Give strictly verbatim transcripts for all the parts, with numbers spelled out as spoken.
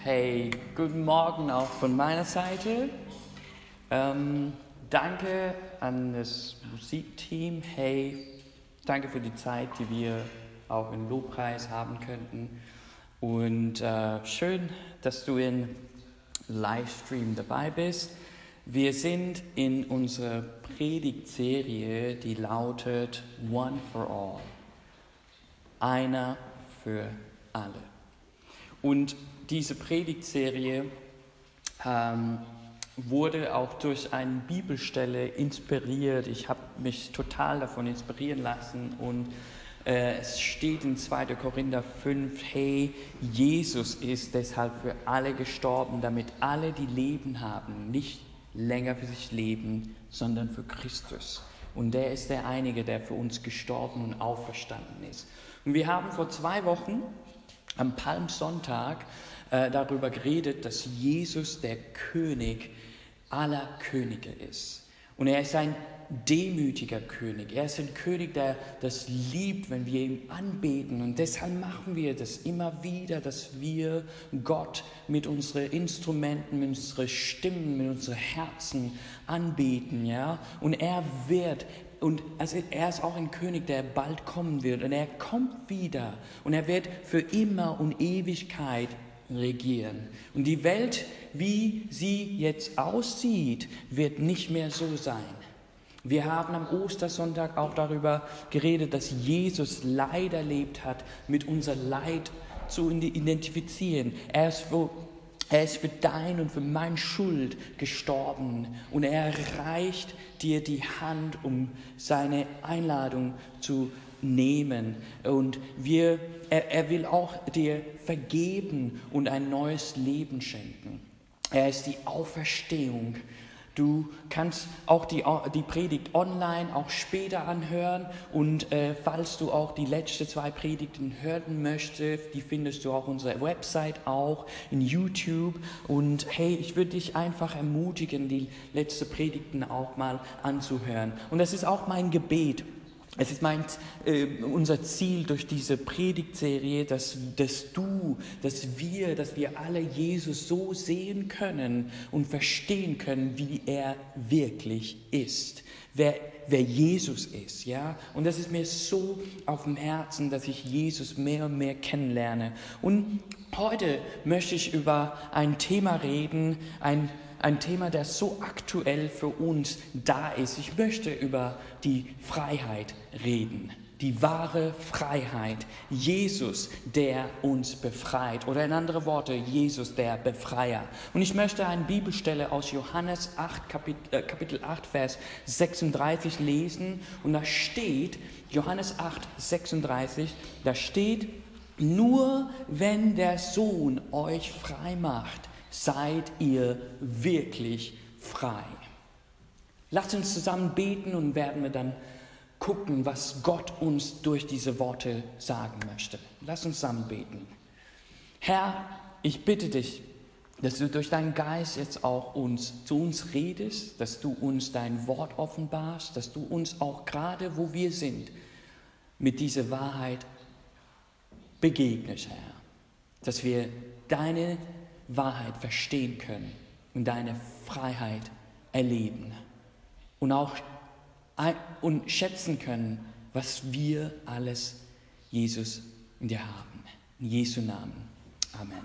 Hey, guten Morgen auch von meiner Seite. Ähm, danke an das Musikteam. Hey, danke für die Zeit, die wir auch im Lobpreis haben könnten. Und äh, schön, dass du im Livestream dabei bist. Wir sind in unserer Predigtserie, die lautet One for All. Einer für alle. Und diese Predigtserie ähm, wurde auch durch eine Bibelstelle inspiriert. Ich habe mich total davon inspirieren lassen und äh, es steht in zweiter Korinther fünf, hey, Jesus ist deshalb für alle gestorben, damit alle, die Leben haben, nicht länger für sich leben, sondern für Christus. Und der ist der Einige, der für uns gestorben und auferstanden ist. Und wir haben vor zwei Wochen am Palmsonntag äh, darüber geredet, dass Jesus der König aller Könige ist. Und er ist ein demütiger König. Er ist ein König, der das liebt, wenn wir ihn anbeten. Und deshalb machen wir das immer wieder, dass wir Gott mit unseren Instrumenten, mit unseren Stimmen, mit unseren Herzen anbeten. Ja? Und er wird Und also er ist auch ein König, der bald kommen wird. Und er kommt wieder. Und er wird für immer und Ewigkeit regieren. Und die Welt, wie sie jetzt aussieht, wird nicht mehr so sein. Wir haben am Ostersonntag auch darüber geredet, dass Jesus Leid erlebt hat, mit unser Leid zu identifizieren. Er ist für Er ist für dein und für meine Schuld gestorben und er reicht dir die Hand, um seine Einladung zu nehmen. Und wir, er, er will auch dir vergeben und ein neues Leben schenken. Er ist die Auferstehung. Du kannst auch die, die Predigt online auch später anhören und äh, falls du auch die letzten zwei Predigten hören möchtest, die findest du auf unserer Website auch, in YouTube. Und hey, ich würde dich einfach ermutigen, die letzten Predigten auch mal anzuhören. Und das ist auch mein Gebet. Es ist mein, äh, unser Ziel durch diese Predigtserie, dass, dass du, dass wir, dass wir alle Jesus so sehen können und verstehen können, wie er wirklich ist, wer, wer Jesus ist, ja. Und das ist mir so auf dem Herzen, dass ich Jesus mehr und mehr kennenlerne. Und heute möchte ich über ein Thema reden, ein Ein Thema, das so aktuell für uns da ist. Ich möchte über die Freiheit reden. Die wahre Freiheit. Jesus, der uns befreit. Oder in andere Worte, Jesus, der Befreier. Und ich möchte eine Bibelstelle aus Johannes acht, Kapitel, äh, Kapitel acht, Vers sechsunddreißig lesen. Und da steht, Johannes acht, sechsunddreißig, da steht, nur wenn der Sohn euch frei macht, seid ihr wirklich frei. Lasst uns zusammen beten und werden wir dann gucken, was Gott uns durch diese Worte sagen möchte. Lasst uns zusammen beten. Herr, ich bitte dich, dass du durch deinen Geist jetzt auch uns, zu uns redest, dass du uns dein Wort offenbarst, dass du uns auch gerade, wo wir sind, mit dieser Wahrheit begegnest, Herr. Dass wir deine Wahrheit verstehen können und deine Freiheit erleben und auch ein, und schätzen können, was wir alles, Jesus, in dir haben. In Jesu Namen. Amen.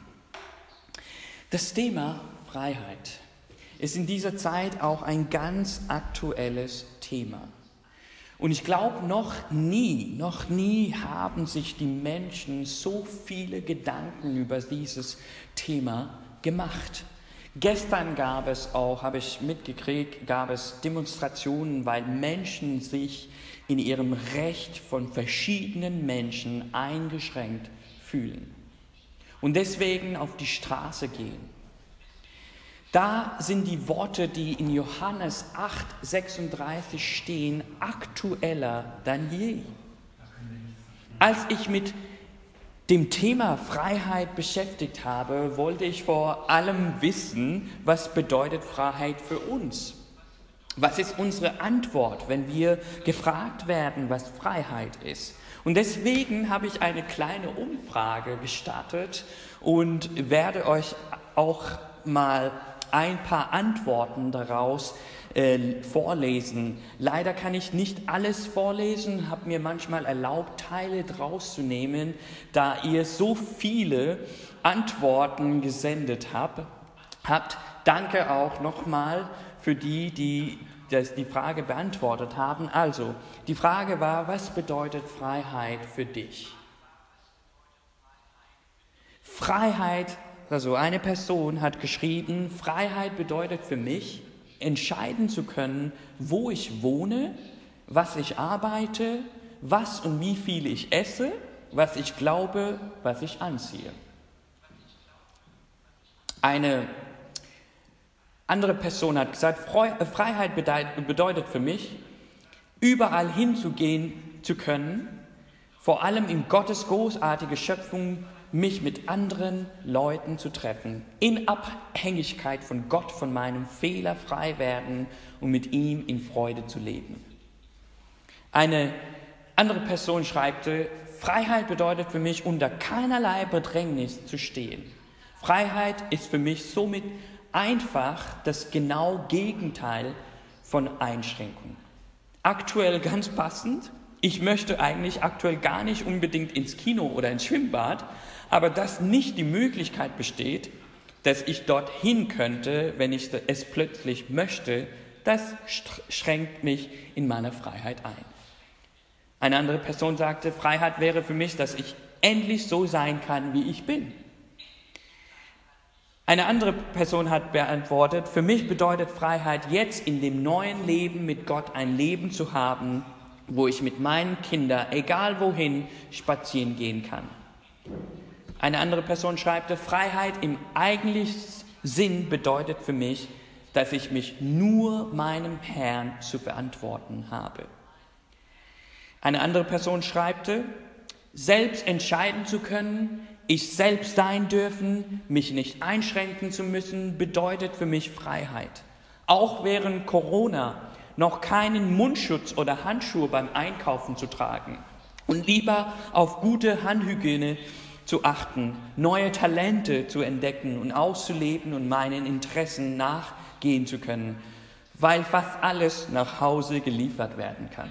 Das Thema Freiheit ist in dieser Zeit auch ein ganz aktuelles Thema. Und ich glaube, noch nie, noch nie haben sich die Menschen so viele Gedanken über dieses Thema gemacht. Gestern gab es auch, habe ich mitgekriegt, gab es Demonstrationen, weil Menschen sich in ihrem Recht von verschiedenen Menschen eingeschränkt fühlen und deswegen auf die Straße gehen. Da sind die Worte, die in Johannes acht, sechsunddreißig stehen, aktueller denn je. Als ich mit dem Thema Freiheit beschäftigt habe, wollte ich vor allem wissen, was bedeutet Freiheit für uns? Was ist unsere Antwort, wenn wir gefragt werden, was Freiheit ist? Und deswegen habe ich eine kleine Umfrage gestartet und werde euch auch mal ein paar Antworten daraus äh, vorlesen. Leider kann ich nicht alles vorlesen, habe mir manchmal erlaubt, Teile draus zu nehmen, da ihr so viele Antworten gesendet habt. habt. Danke auch nochmal für die, die das die Frage beantwortet haben. Also, die Frage war, was bedeutet Freiheit für dich? Freiheit, also eine Person hat geschrieben, Freiheit bedeutet für mich, entscheiden zu können, wo ich wohne, was ich arbeite, was und wie viel ich esse, was ich glaube, was ich anziehe. Eine andere Person hat gesagt, Freiheit bedeutet für mich, überall hinzugehen zu können, vor allem in Gottes großartige Schöpfung, mich mit anderen Leuten zu treffen, in Abhängigkeit von Gott, von meinem Fehler frei werden und mit ihm in Freude zu leben. Eine andere Person schreibte, Freiheit bedeutet für mich, unter keinerlei Bedrängnis zu stehen. Freiheit ist für mich somit einfach das genau Gegenteil von Einschränkung. Aktuell ganz passend, ich möchte eigentlich aktuell gar nicht unbedingt ins Kino oder ins Schwimmbad, aber dass nicht die Möglichkeit besteht, dass ich dorthin könnte, wenn ich es plötzlich möchte, das schränkt mich in meiner Freiheit ein. Eine andere Person sagte, Freiheit wäre für mich, dass ich endlich so sein kann, wie ich bin. Eine andere Person hat beantwortet, für mich bedeutet Freiheit, jetzt in dem neuen Leben mit Gott ein Leben zu haben, wo ich mit meinen Kindern, egal wohin, spazieren gehen kann. Eine andere Person schreibt, Freiheit im eigentlichen Sinn bedeutet für mich, dass ich mich nur meinem Herrn zu verantworten habe. Eine andere Person schreibt, selbst entscheiden zu können, ich selbst sein dürfen, mich nicht einschränken zu müssen, bedeutet für mich Freiheit. Auch während Corona noch keinen Mundschutz oder Handschuhe beim Einkaufen zu tragen und lieber auf gute Handhygiene zu achten, neue Talente zu entdecken und auszuleben und meinen Interessen nachgehen zu können, weil fast alles nach Hause geliefert werden kann.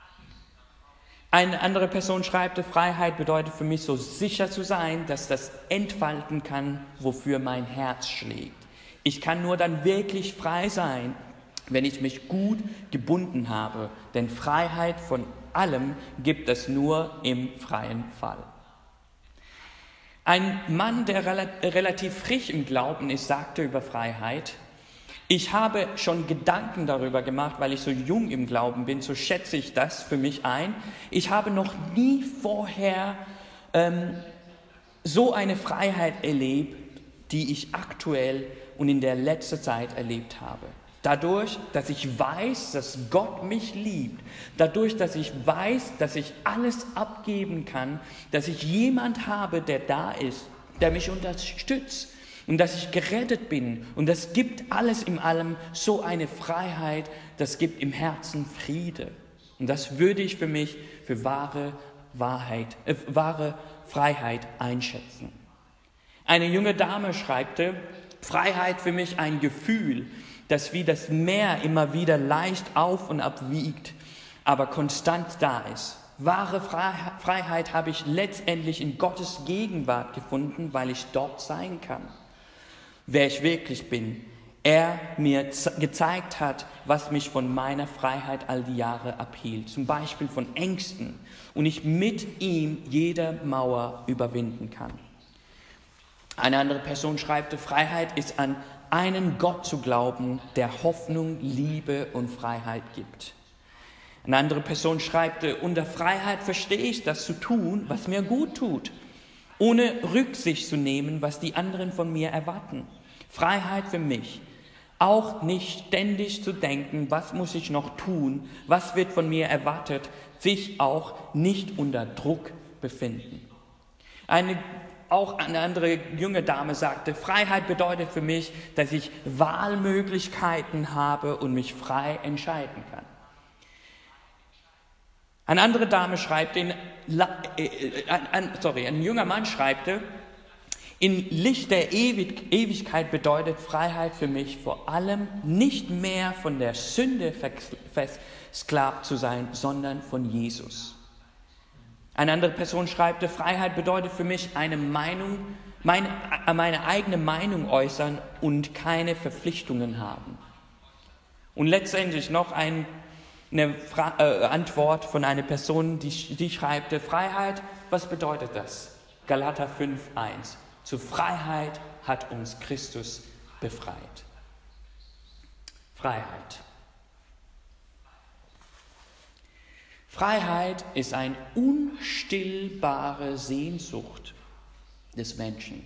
Eine andere Person schreibt, Freiheit bedeutet für mich so sicher zu sein, dass das entfalten kann, wofür mein Herz schlägt. Ich kann nur dann wirklich frei sein, wenn ich mich gut gebunden habe, denn Freiheit von allem gibt es nur im freien Fall. Ein Mann, der relativ frisch im Glauben ist, sagte über Freiheit, ich habe schon Gedanken darüber gemacht, weil ich so jung im Glauben bin, so schätze ich das für mich ein. Ich habe noch nie vorher ähm, so eine Freiheit erlebt, die ich aktuell und in der letzten Zeit erlebt habe. Dadurch, dass ich weiß, dass Gott mich liebt, dadurch, dass ich weiß, dass ich alles abgeben kann, dass ich jemand habe, der da ist, der mich unterstützt, und dass ich gerettet bin. Und das gibt alles in allem so eine Freiheit, das gibt im Herzen Friede. Und das würde ich für mich für wahre Wahrheit, äh, wahre Freiheit einschätzen. Eine junge Dame schreibte, Freiheit für mich ein Gefühl, das wie das Meer immer wieder leicht auf und ab wiegt, aber konstant da ist. Wahre Freiheit habe ich letztendlich in Gottes Gegenwart gefunden, weil ich dort sein kann, wer ich wirklich bin. Er mir z- gezeigt hat, was mich von meiner Freiheit all die Jahre abhielt, zum Beispiel von Ängsten, und ich mit ihm jede Mauer überwinden kann. Eine andere Person schreibt, Freiheit ist an einen Gott zu glauben, der Hoffnung, Liebe und Freiheit gibt. Eine andere Person schreibt, unter Freiheit verstehe ich das zu tun, was mir gut tut, ohne Rücksicht zu nehmen, was die anderen von mir erwarten. Freiheit für mich, auch nicht ständig zu denken, was muss ich noch tun, was wird von mir erwartet, sich auch nicht unter Druck befinden. Eine, auch eine andere junge Dame sagte, Freiheit bedeutet für mich, dass ich Wahlmöglichkeiten habe und mich frei entscheiden kann. Eine andere Dame schreibt, in, äh, ein, sorry, ein junger Mann schreibte, in Licht der Ewig, Ewigkeit bedeutet Freiheit für mich vor allem nicht mehr von der Sünde versklavt zu sein, sondern von Jesus. Eine andere Person schreibt, Freiheit bedeutet für mich eine Meinung, meine, meine eigene Meinung äußern und keine Verpflichtungen haben. Und letztendlich noch ein, eine Fra- äh, Antwort von einer Person, die, die schreibt, Freiheit, was bedeutet das? Galater fünf, eins. Zur Freiheit hat uns Christus befreit. Freiheit. Freiheit ist eine unstillbare Sehnsucht des Menschen.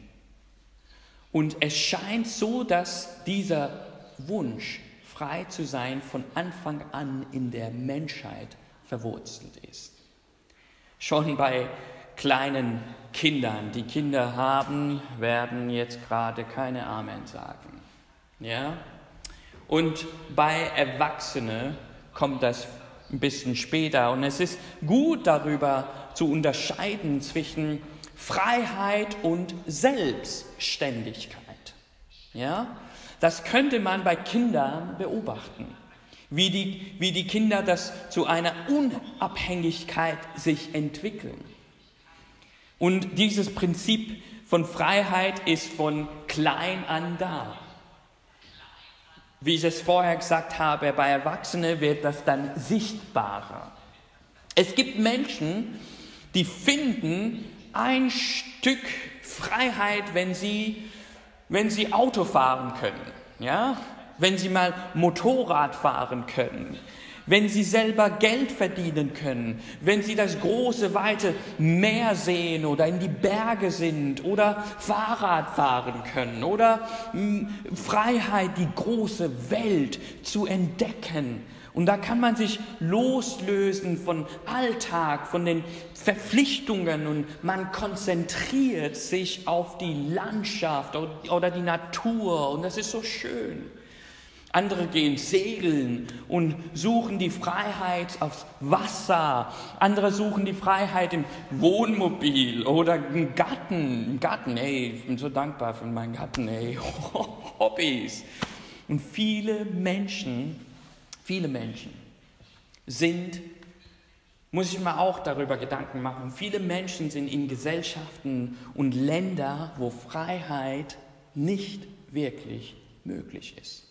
Und es scheint so, dass dieser Wunsch, frei zu sein, von Anfang an in der Menschheit verwurzelt ist. Schon bei kleinen Kindern, die Kinder haben, werden jetzt gerade keine Amen sagen. Ja? Und bei Erwachsenen kommt das ein bisschen später. Und es ist gut darüber zu unterscheiden zwischen Freiheit und Selbstständigkeit. Ja? Das könnte man bei Kindern beobachten, wie die, wie die Kinder das zu einer Unabhängigkeit sich entwickeln. Und dieses Prinzip von Freiheit ist von klein an da. Wie ich es vorher gesagt habe, bei Erwachsenen wird das dann sichtbarer. Es gibt Menschen, die finden ein Stück Freiheit, wenn sie, wenn sie Auto fahren können, ja? Wenn sie mal Motorrad fahren können, wenn sie selber Geld verdienen können, wenn sie das große, weite Meer sehen oder in die Berge sind oder Fahrrad fahren können oder mh, Freiheit, die große Welt zu entdecken. Und da kann man sich loslösen von Alltag, von den Verpflichtungen und man konzentriert sich auf die Landschaft oder die Natur und das ist so schön. Andere gehen segeln und suchen die Freiheit aufs Wasser. Andere suchen die Freiheit im Wohnmobil oder im Garten. Im Garten, ey, ich bin so dankbar für meinen Garten, ey. Hobbys. Und viele Menschen, viele Menschen sind, muss ich mir auch darüber Gedanken machen, viele Menschen sind in Gesellschaften und Ländern, wo Freiheit nicht wirklich möglich ist.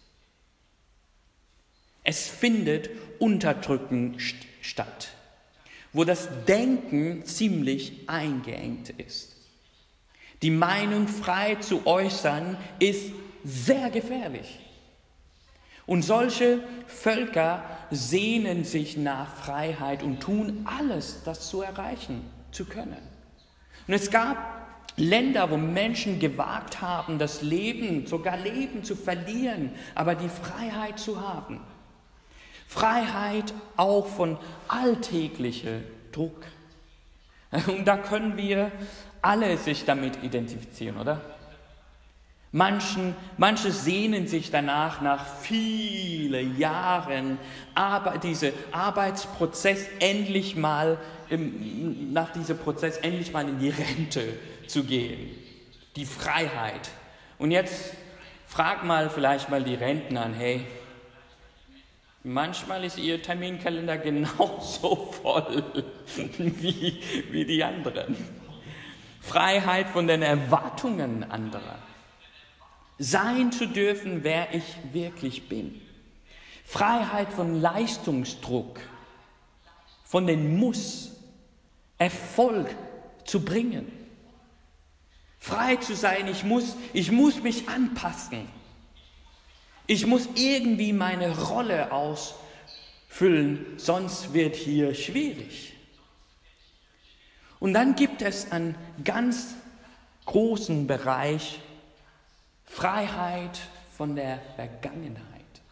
Es findet Unterdrücken statt, wo das Denken ziemlich eingeengt ist. Die Meinung frei zu äußern ist sehr gefährlich. Und solche Völker sehnen sich nach Freiheit und tun alles, das zu erreichen zu können. Und es gab Länder, wo Menschen gewagt haben, das Leben, sogar Leben zu verlieren, aber die Freiheit zu haben. Freiheit auch von alltäglichem Druck. Und da können wir alle sich damit identifizieren, oder? Manchen, manche sehnen sich danach, nach vielen Jahren, aber dieser Arbeitsprozess endlich mal, im, nach diesem Prozess endlich mal in die Rente zu gehen. Die Freiheit. Und jetzt frag mal vielleicht mal die Rentner an, hey, manchmal ist ihr Terminkalender genauso voll wie, wie die anderen. Freiheit von den Erwartungen anderer. Sein zu dürfen, wer ich wirklich bin. Freiheit von Leistungsdruck, von den Muss, Erfolg zu bringen. Frei zu sein, ich muss, ich muss mich anpassen. Ich muss irgendwie meine Rolle ausfüllen, sonst wird hier schwierig. Und dann gibt es einen ganz großen Bereich Freiheit von der Vergangenheit,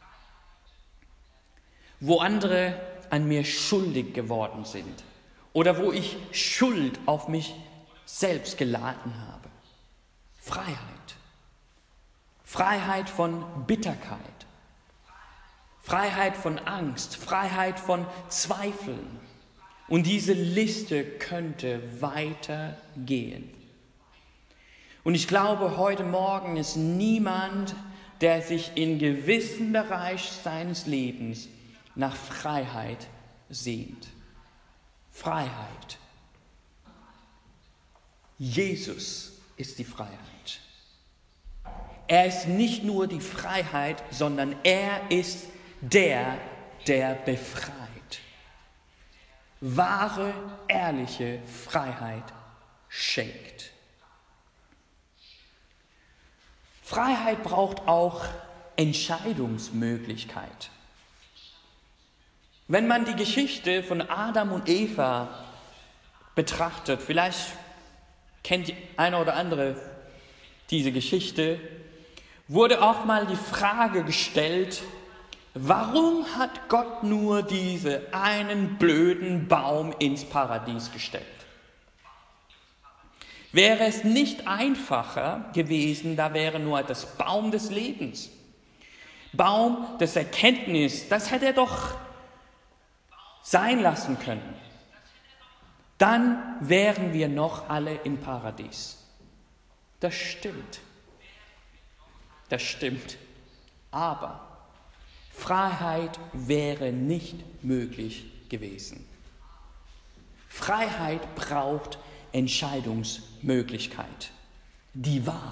wo andere an mir schuldig geworden sind oder wo ich Schuld auf mich selbst geladen habe. Freiheit. Freiheit von Bitterkeit, Freiheit von Angst, Freiheit von Zweifeln, Und diese Liste könnte weitergehen. Und ich glaube, heute Morgen ist niemand, der sich in gewissen Bereich seines Lebens nach Freiheit sehnt. Freiheit. Jesus ist die Freiheit. Er ist nicht nur die Freiheit, sondern er ist der, der befreit. Wahre, ehrliche Freiheit schenkt. Freiheit braucht auch Entscheidungsmöglichkeit. Wenn man die Geschichte von Adam und Eva betrachtet, vielleicht kennt die eine oder andere diese Geschichte, wurde auch mal die Frage gestellt, warum hat Gott nur diesen einen blöden Baum ins Paradies gestellt? Wäre es nicht einfacher gewesen, da wäre nur das Baum des Lebens, Baum des Erkenntnis, das hätte er doch sein lassen können. Dann wären wir noch alle im Paradies. Das stimmt. Das stimmt. Aber Freiheit wäre nicht möglich gewesen. Freiheit braucht Entscheidungsmöglichkeit, die Wahl.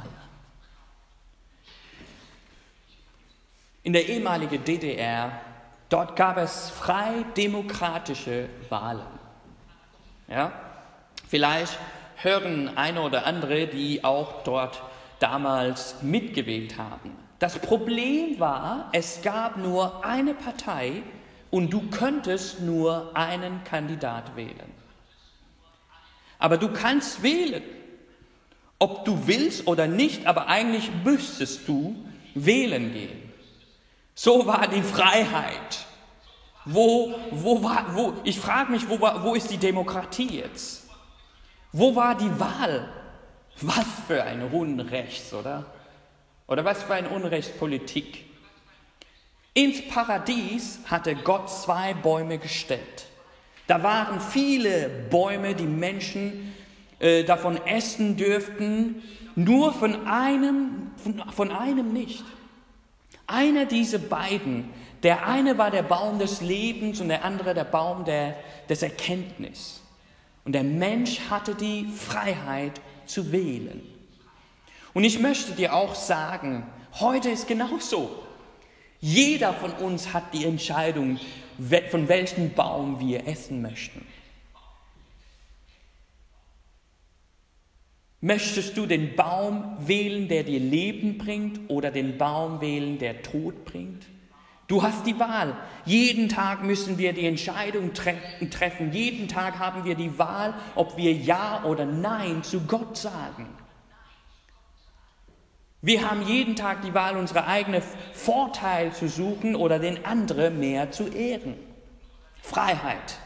In der ehemaligen D D R, dort gab es frei demokratische Wahlen. Ja? Vielleicht hören eine oder andere, die auch dort damals mitgewählt haben. Das Problem war, es gab nur eine Partei und du könntest nur einen Kandidat wählen. Aber du kannst wählen, ob du willst oder nicht, aber eigentlich müsstest du wählen gehen. So war die Freiheit. Wo, wo war, wo, ich frage mich, wo, war, wo ist die Demokratie jetzt? Wo war die Wahl? Was für ein Unrecht, oder? Oder was für eine Unrechtspolitik. Ins Paradies hatte Gott zwei Bäume gestellt. Da waren viele Bäume, die Menschen äh, davon essen dürften, nur von einem, von, von einem nicht. Einer dieser beiden, der eine war der Baum des Lebens und der andere der Baum der, des Erkenntnis. Und der Mensch hatte die Freiheit zu wählen. Und ich möchte dir auch sagen, heute ist genauso. Jeder von uns hat die Entscheidung, von welchem Baum wir essen möchten. Möchtest du den Baum wählen, der dir Leben bringt, oder den Baum wählen, der Tod bringt? Du hast die Wahl. Jeden Tag müssen wir die Entscheidung tre- treffen. Jeden Tag haben wir die Wahl, ob wir Ja oder Nein zu Gott sagen. Wir haben jeden Tag die Wahl, unsere eigene Vorteil zu suchen oder den anderen mehr zu ehren. Freiheit.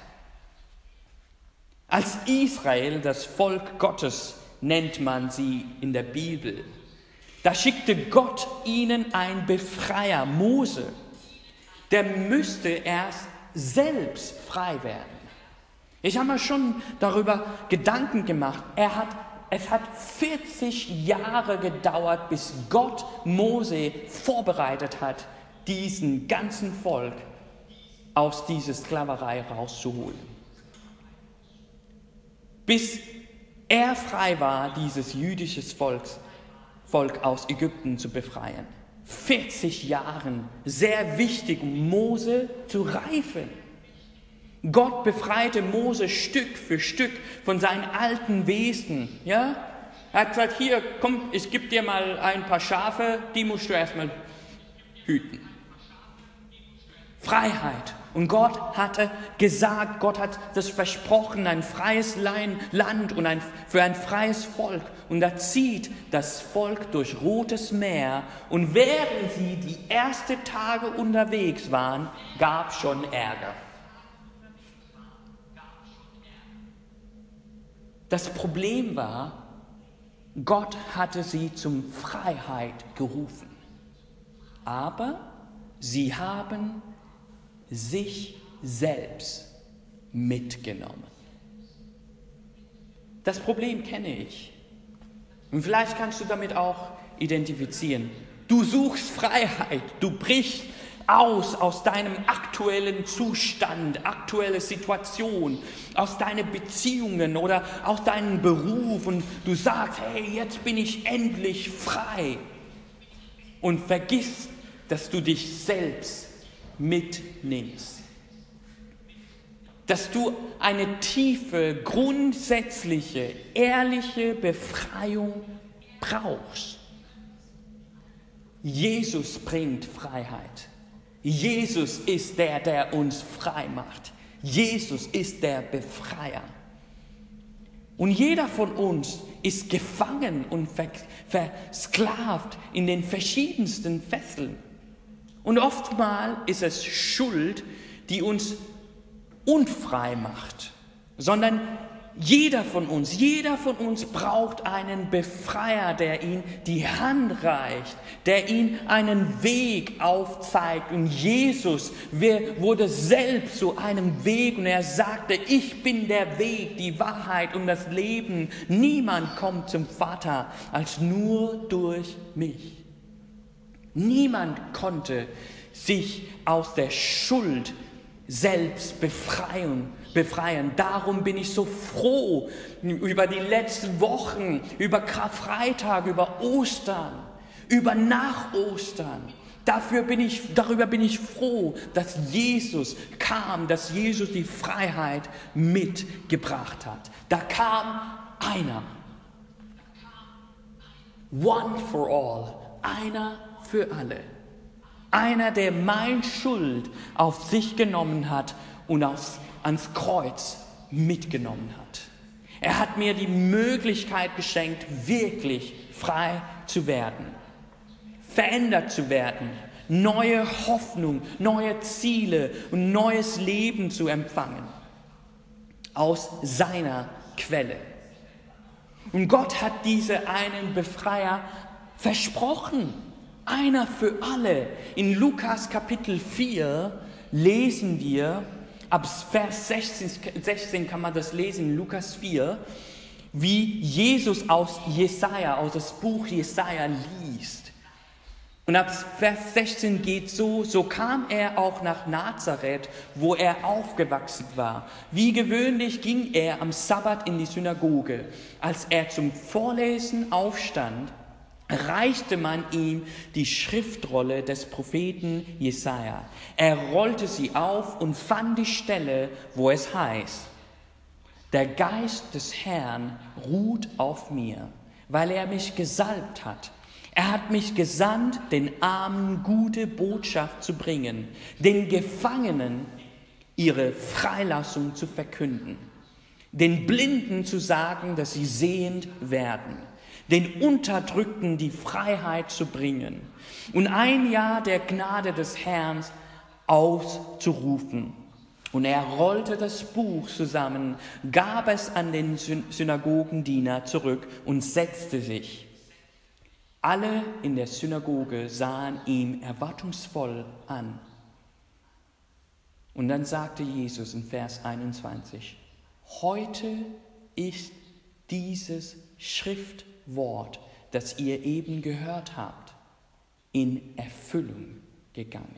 Als Israel, das Volk Gottes, nennt man sie in der Bibel. Da schickte Gott ihnen einen Befreier, Mose. Der müsste erst selbst frei werden. Ich habe mir schon darüber Gedanken gemacht. Er hat Es hat vierzig Jahre gedauert, bis Gott Mose vorbereitet hat, diesen ganzen Volk aus dieser Sklaverei rauszuholen. Bis er frei war, dieses jüdische Volk, Volk aus Ägypten zu befreien. vierzig Jahre, sehr wichtig, um Mose zu reifen. Gott befreite Mose Stück für Stück von seinen alten Wesen. Ja? Er hat gesagt, hier, komm, ich gebe dir mal ein paar Schafe, die musst du erstmal hüten. Freiheit. Und Gott hatte gesagt, Gott hat das versprochen, ein freies Land und ein, für ein freies Volk. Und da zieht das Volk durch Rotes Meer. Und während sie die ersten Tage unterwegs waren, gab es schon Ärger. Das Problem war, Gott hatte sie zum Freiheit gerufen. Aber sie haben sich selbst mitgenommen. Das Problem kenne ich. Und vielleicht kannst du damit auch identifizieren. Du suchst Freiheit, du brichst aus aus deinem aktuellen Zustand, aktuelle Situation, aus deinen Beziehungen oder aus deinem Beruf und du sagst, hey, jetzt bin ich endlich frei und vergiss, dass du dich selbst mitnimmst. Dass du eine tiefe, grundsätzliche, ehrliche Befreiung brauchst. Jesus bringt Freiheit. Jesus ist der, der uns frei macht. Jesus ist der Befreier. Und jeder von uns ist gefangen und versklavt in den verschiedensten Fesseln. Und oftmals ist es Schuld, die uns unfrei macht, sondern jeder von uns, jeder von uns braucht einen Befreier, der ihm die Hand reicht, der ihm einen Weg aufzeigt. Und Jesus wurde selbst zu einem Weg und er sagte, ich bin der Weg, die Wahrheit und das Leben. Niemand kommt zum Vater als nur durch mich. Niemand konnte sich aus der Schuld selbst befreien. befreien. Darum bin ich so froh über die letzten Wochen, über Karfreitag, über Ostern, über nach Ostern. Dafür bin ich, darüber bin ich froh, dass Jesus kam, dass Jesus die Freiheit mitgebracht hat. Da kam einer. One for all. Einer für alle. Einer, der meine Schuld auf sich genommen hat und aufs, ans Kreuz mitgenommen hat. Er hat mir die Möglichkeit geschenkt, wirklich frei zu werden, verändert zu werden, neue Hoffnung, neue Ziele und neues Leben zu empfangen aus seiner Quelle. Und Gott hat diese einen Befreier versprochen. Einer für alle. In Lukas Kapitel vier lesen wir, ab Vers sechzehn kann man das lesen, in Lukas vier, wie Jesus aus Jesaja, aus das Buch Jesaja liest. Und ab Vers sechzehn geht so, so kam er auch nach Nazareth, wo er aufgewachsen war. Wie gewöhnlich ging er am Sabbat in die Synagoge. Als er zum Vorlesen aufstand, reichte man ihm die Schriftrolle des Propheten Jesaja. Er rollte sie auf und fand die Stelle, wo es heißt: Der Geist des Herrn ruht auf mir, weil er mich gesalbt hat. Er hat mich gesandt, den Armen gute Botschaft zu bringen, den Gefangenen ihre Freilassung zu verkünden, den Blinden zu sagen, dass sie sehend werden, den Unterdrückten die Freiheit zu bringen und ein Jahr der Gnade des Herrn auszurufen. Und er rollte das Buch zusammen, gab es an den Synagogendiener zurück und setzte sich. Alle in der Synagoge sahen ihn erwartungsvoll an. Und dann sagte Jesus in Vers einundzwanzig, heute ist dieses Schriftwort, das ihr eben gehört habt, in Erfüllung gegangen,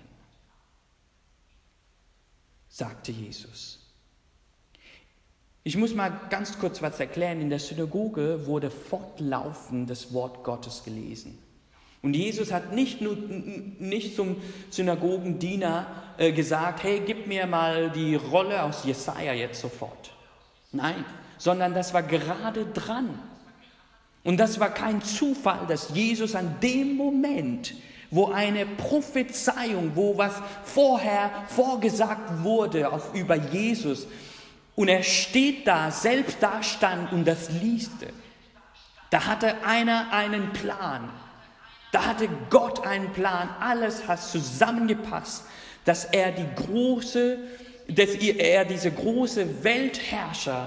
sagte Jesus. Ich muss mal ganz kurz was erklären. In der Synagoge wurde fortlaufend das Wort Gottes gelesen. Und Jesus hat nicht nur nicht zum Synagogendiener äh, gesagt, hey, gib mir mal die Rolle aus Jesaja jetzt sofort. Nein, sondern das war gerade dran. Und das war kein Zufall, dass Jesus an dem Moment, wo eine Prophezeiung, wo was vorher vorgesagt wurde auf, über Jesus, und er steht da, selbst da stand und das lieste. Da hatte einer einen Plan. Da hatte Gott einen Plan. Alles hat zusammengepasst, dass er die große, dass er diese große Weltherrscher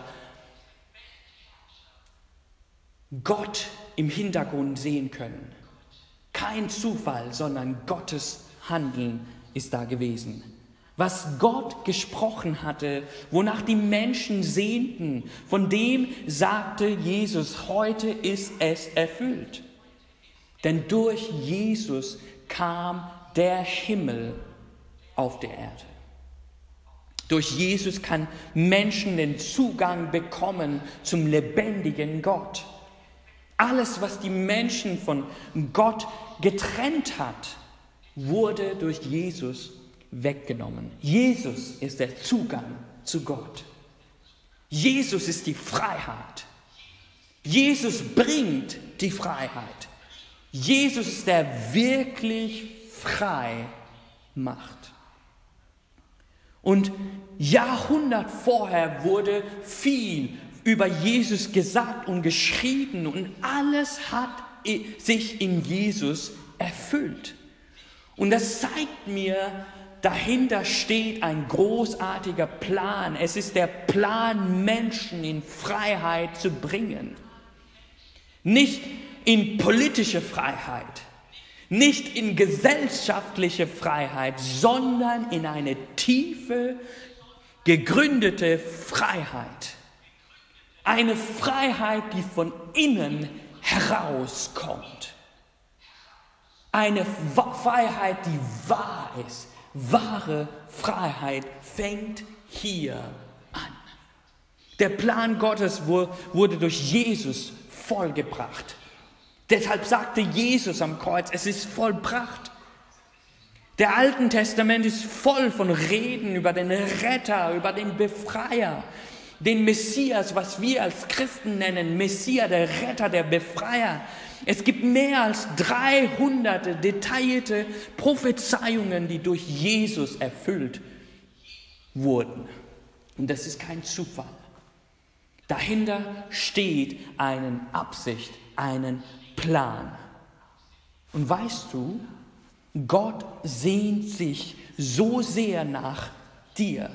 Gott im Hintergrund sehen können. Kein Zufall, sondern Gottes Handeln ist da gewesen. Was Gott gesprochen hatte, wonach die Menschen sehnten, von dem sagte Jesus, heute ist es erfüllt. Denn durch Jesus kam der Himmel auf der Erde. Durch Jesus kann Menschen den Zugang bekommen zum lebendigen Gott. Alles, was die Menschen von Gott getrennt hat, wurde durch Jesus weggenommen. Jesus ist der Zugang zu Gott. Jesus ist die Freiheit. Jesus bringt die Freiheit. Jesus ist der wirklich frei macht. Und Jahrhundert vorher wurde viel über Jesus gesagt und geschrieben und alles hat sich in Jesus erfüllt. Und das zeigt mir, dahinter steht ein großartiger Plan. Es ist der Plan, Menschen in Freiheit zu bringen. Nicht in politische Freiheit, nicht in gesellschaftliche Freiheit, sondern in eine tiefe, gegründete Freiheit. Eine Freiheit, die von innen herauskommt. Eine Freiheit, die wahr ist. Wahre Freiheit fängt hier an. Der Plan Gottes wurde durch Jesus vollgebracht. Deshalb sagte Jesus am Kreuz, es ist vollbracht. Der Alte Testament ist voll von Reden über den Retter, über den Befreier, den Messias, was wir als Christen nennen, Messias, der Retter, der Befreier. Es gibt mehr als dreihundert detaillierte Prophezeiungen, die durch Jesus erfüllt wurden. Und das ist kein Zufall. Dahinter steht eine Absicht, einen Plan. Und weißt du, Gott sehnt sich so sehr nach dir.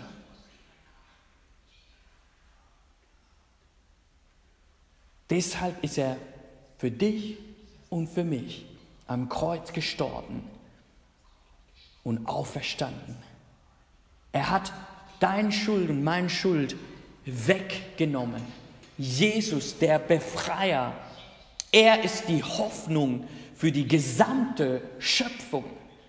Deshalb ist er für dich und für mich am Kreuz gestorben und auferstanden. Er hat deine Schuld und meine Schuld weggenommen. Jesus, der Befreier, er ist die Hoffnung für die gesamte Schöpfung.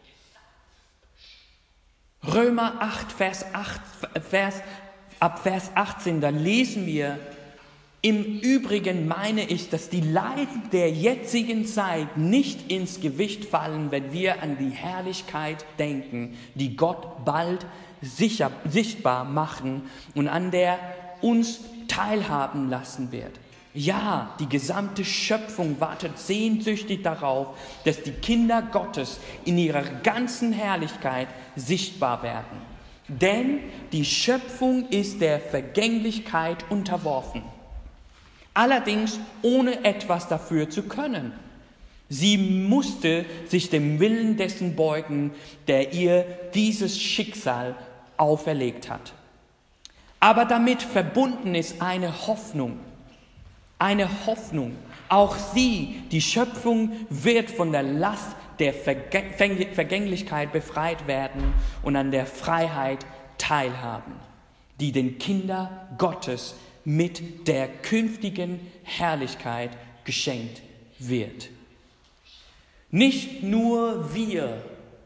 Römer acht, Vers acht, Vers, ab Vers achtzehn, da lesen wir: Im Übrigen meine ich, dass die Leiden der jetzigen Zeit nicht ins Gewicht fallen, wenn wir an die Herrlichkeit denken, die Gott bald sicher, sichtbar machen und an der uns teilhaben lassen wird. Ja, die gesamte Schöpfung wartet sehnsüchtig darauf, dass die Kinder Gottes in ihrer ganzen Herrlichkeit sichtbar werden. Denn die Schöpfung ist der Vergänglichkeit unterworfen. Allerdings ohne etwas dafür zu können. Sie musste sich dem Willen dessen beugen, der ihr dieses Schicksal auferlegt hat. Aber damit verbunden ist eine Hoffnung. Eine Hoffnung. Auch sie, die Schöpfung, wird von der Last der Vergänglichkeit befreit werden und an der Freiheit teilhaben, die den Kindern Gottes mit der künftigen Herrlichkeit geschenkt wird. Nicht nur wir.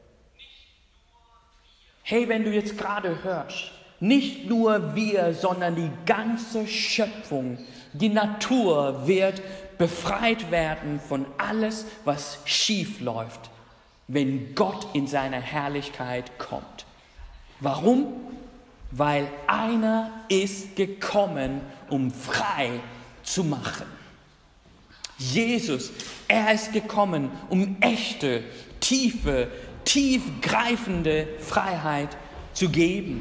Hey, wenn du jetzt gerade hörst, nicht nur wir, sondern die ganze Schöpfung, die Natur wird befreit werden von alles, was schief läuft, wenn Gott in seiner Herrlichkeit kommt. Warum? Weil einer ist gekommen, um frei zu machen. Jesus, er ist gekommen, um echte, tiefe, tiefgreifende Freiheit zu geben.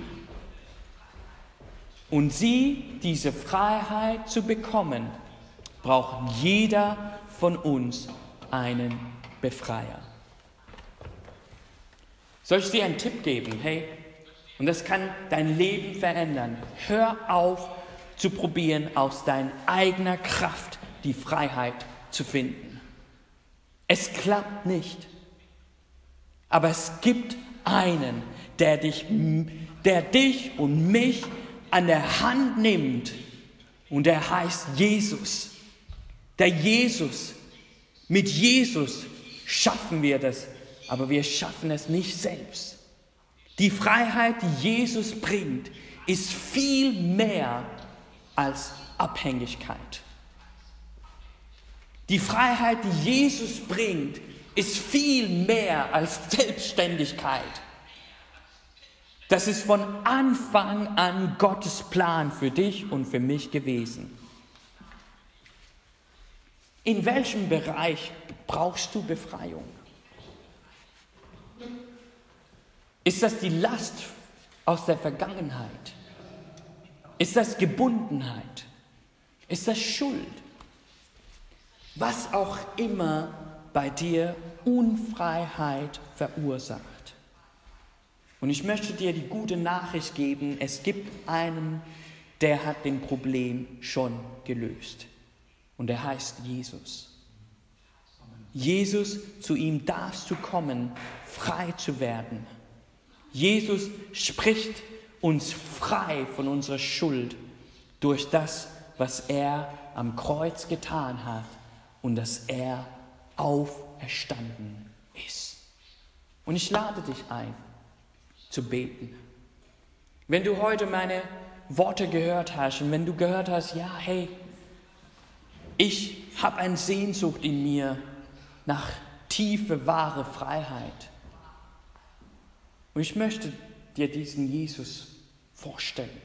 Und sie, diese Freiheit zu bekommen, braucht jeder von uns einen Befreier. Soll ich dir einen Tipp geben? Hey, und das kann dein Leben verändern. Hör auf zu probieren, aus deiner eigenen Kraft die Freiheit zu finden. Es klappt nicht. Aber es gibt einen, der dich, der dich und mich an der Hand nimmt. Und der heißt Jesus. Der Jesus. Mit Jesus schaffen wir das, aber wir schaffen es nicht selbst. Die Freiheit, die Jesus bringt, ist viel mehr als Abhängigkeit. Die Freiheit, die Jesus bringt, ist viel mehr als Selbstständigkeit. Das ist von Anfang an Gottes Plan für dich und für mich gewesen. In welchem Bereich brauchst du Befreiung? Ist das die Last aus der Vergangenheit? Ist das Gebundenheit? Ist das Schuld? Was auch immer bei dir Unfreiheit verursacht. Und ich möchte dir die gute Nachricht geben, es gibt einen, der hat den Problem schon gelöst. Und er heißt Jesus. Jesus, zu ihm darfst du kommen, frei zu werden. Jesus spricht uns frei von unserer Schuld durch das, was er am Kreuz getan hat und dass er auferstanden ist. Und ich lade dich ein, zu beten. Wenn du heute meine Worte gehört hast und wenn du gehört hast, ja, hey, ich habe eine Sehnsucht in mir nach tiefe, wahre Freiheit. Und ich möchte dir diesen Jesus vorstellen.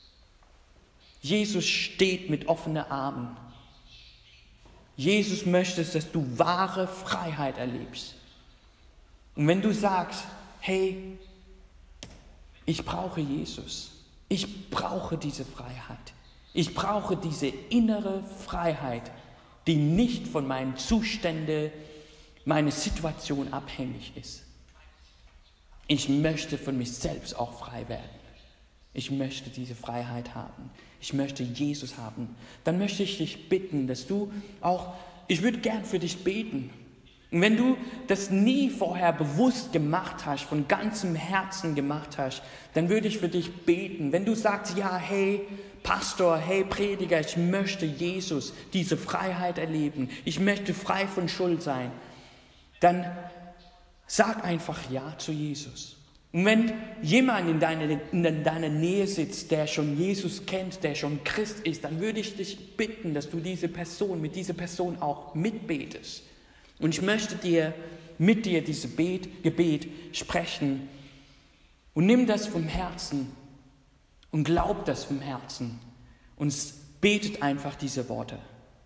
Jesus steht mit offenen Armen. Jesus möchte, dass du wahre Freiheit erlebst. Und wenn du sagst, hey, ich brauche Jesus, ich brauche diese Freiheit, ich brauche diese innere Freiheit, die nicht von meinen Zuständen, meiner Situation abhängig ist. Ich möchte von mir selbst auch frei werden. Ich möchte diese Freiheit haben. Ich möchte Jesus haben. Dann möchte ich dich bitten, dass du auch, ich würde gern für dich beten. Und wenn du das nie vorher bewusst gemacht hast, von ganzem Herzen gemacht hast, dann würde ich für dich beten. Wenn du sagst, ja, hey, Pastor, hey, Prediger, ich möchte Jesus, diese Freiheit erleben. Ich möchte frei von Schuld sein. Dann sag einfach Ja zu Jesus. Und wenn jemand in deiner, in deiner Nähe sitzt, der schon Jesus kennt, der schon Christ ist, dann würde ich dich bitten, dass du diese Person, mit dieser Person auch mitbetest. Und ich möchte dir mit dir dieses Gebet, Gebet sprechen. Und nimm das vom Herzen und glaub das vom Herzen. Und betet einfach diese Worte.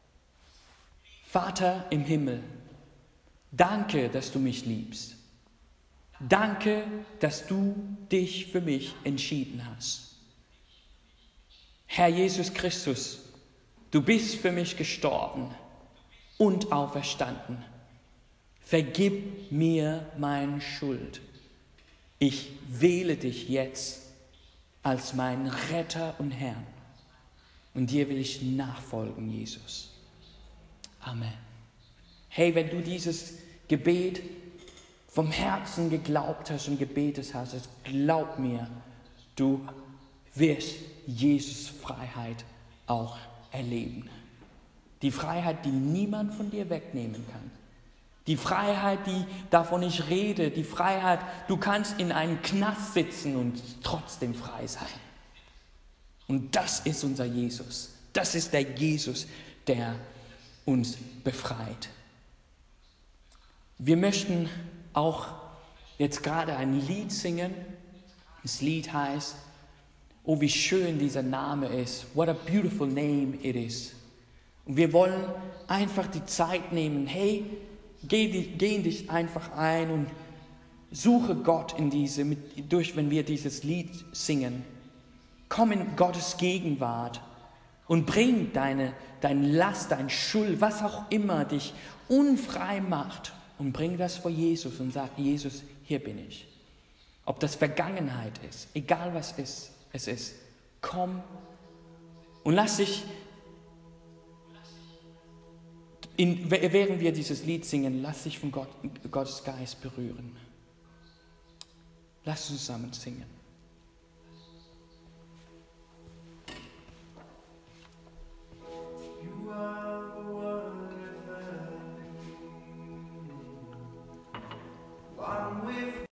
Vater im Himmel, danke, dass du mich liebst. Danke, dass du dich für mich entschieden hast. Herr Jesus Christus, du bist für mich gestorben und auferstanden. Vergib mir meine Schuld. Ich wähle dich jetzt als meinen Retter und Herrn. Und dir will ich nachfolgen, Jesus. Amen. Hey, wenn du dieses Gebet vom Herzen geglaubt hast und gebetet hast, glaub mir, du wirst Jesus Freiheit auch erleben. Die Freiheit, die niemand von dir wegnehmen kann. Die Freiheit, die davon ich rede, die Freiheit, du kannst in einem Knast sitzen und trotzdem frei sein. Und das ist unser Jesus. Das ist der Jesus, der uns befreit. Wir möchten auch jetzt gerade ein Lied singen. Das Lied heißt, oh wie schön dieser Name ist. What a beautiful name it is. Und wir wollen einfach die Zeit nehmen. Hey, geh, geh in dich einfach ein und suche Gott in diese, mit, durch, wenn wir dieses Lied singen. Komm in Gottes Gegenwart und bring deine, deine Last, deine Schuld, was auch immer dich unfrei macht und bring das vor Jesus und sag, Jesus, hier bin ich. Ob das Vergangenheit ist, egal was ist, es ist, komm und lass dich, in, während wir dieses Lied singen, lass dich von Gott, Gottes Geist berühren. Lasst uns zusammen singen.